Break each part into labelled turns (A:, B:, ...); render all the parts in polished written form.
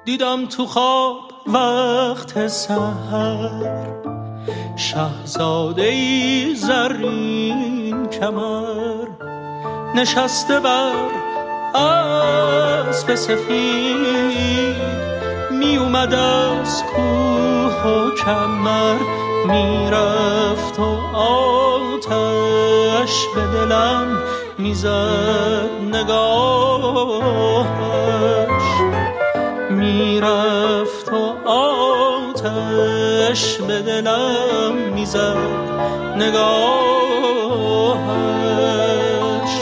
A: دیدم تو خواب وقت سحر شاهزاده‌ای زرین کمر، نشسته بر اسب سفید، می اومد از کوه و کمر، میرفت و آتش به دلم میزد نگاهش، میرفت و آتش به دلم میزد نگاهش.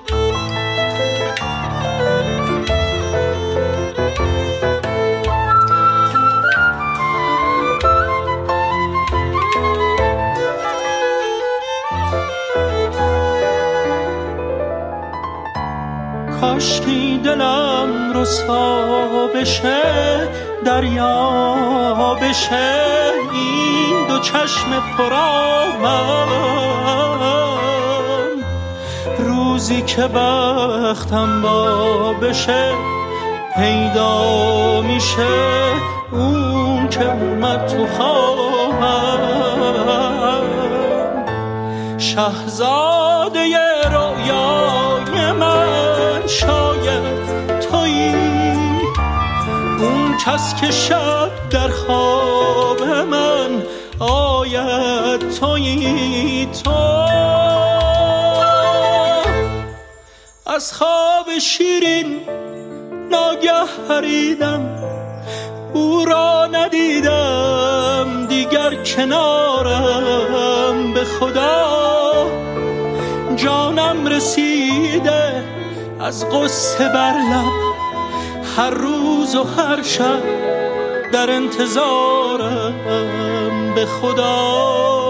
A: کاشکی دلم رسوا بشه، دریا بشه، این دو چشم پرآبم، روزی که بختم با بشه پیدا میشه اون که اومد تو خوابم. شاهزاده رویای من شاید تویی، اون کس که شب در خواب من آید تویی. تو از خواب شیرین ناگه پریدم، او را ندیدم دیگر کنارم، به خدا جانم رسیده از غصه بر لب، هر روز و هر شب در انتظارم، به خدا.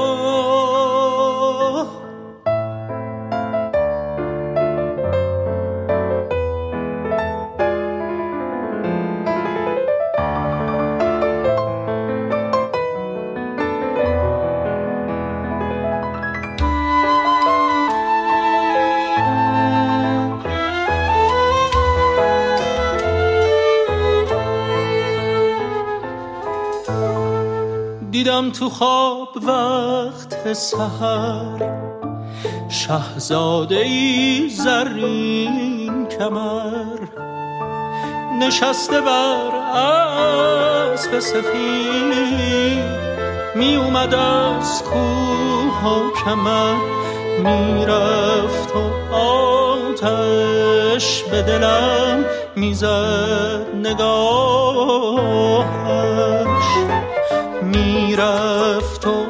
A: دیدم تو خواب وقت سحر شاهزاده‌ای زرین کمر، نشسته بر اسب سفید، می اومد از کوه و کمر، میرفت و آتش به دلم میزد نگاهش، میرفت و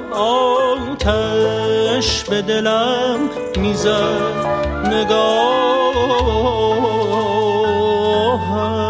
A: آتش به دلم میزد نگاهش.